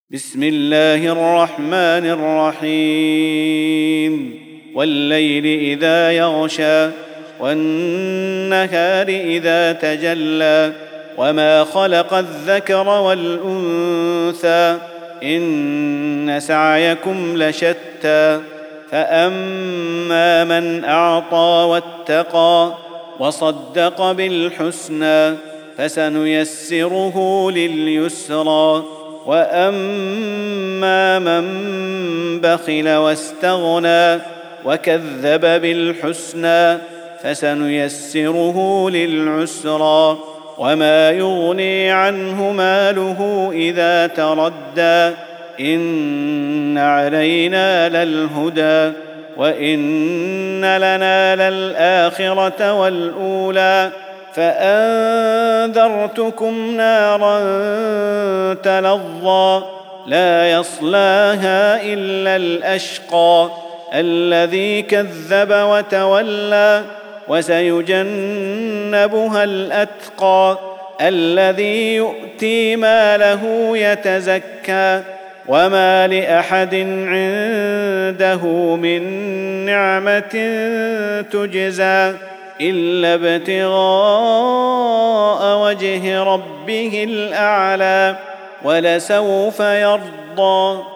بسم الله الرحمن الرحيم والليل إذا يغشى والنهار إذا تجلى وما خلق الذكر والأنثى إن سعيكم لشتى فأما من أعطى واتقى وصدق بالحسنى فسنيسره لليسرى وأما من بخل واستغنى وكذب بالحسنى فسنيسره للعسرى وما يغني عنه ماله إذا تردى إن علينا للهدى وإن لنا للآخرة والأولى فأنذرتكم نارا تلظى لا يصلاها إلا الأشقى الذي كذب وتولى وسيجنبها الأتقى الذي يؤتي ماله يتزكى وما لأحد عنده من نعمة تجزى إلا ابتغاء وجه ربه الأعلى ولسوف يرضى.